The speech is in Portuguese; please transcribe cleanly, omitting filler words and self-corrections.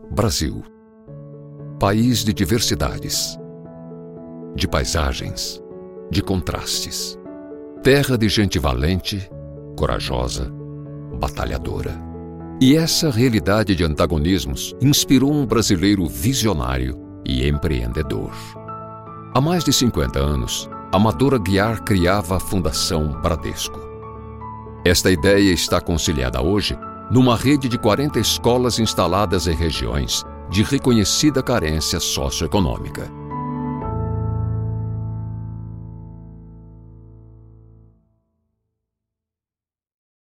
Brasil. País de diversidades, de paisagens, de contrastes. Terra de gente valente, corajosa, batalhadora. E essa realidade de antagonismos inspirou um brasileiro visionário e empreendedor. Há mais de 50 anos, Amador Aguiar criava a Fundação Bradesco. Esta ideia está conciliada hoje numa rede de 40 escolas instaladas em regiões de reconhecida carência socioeconômica.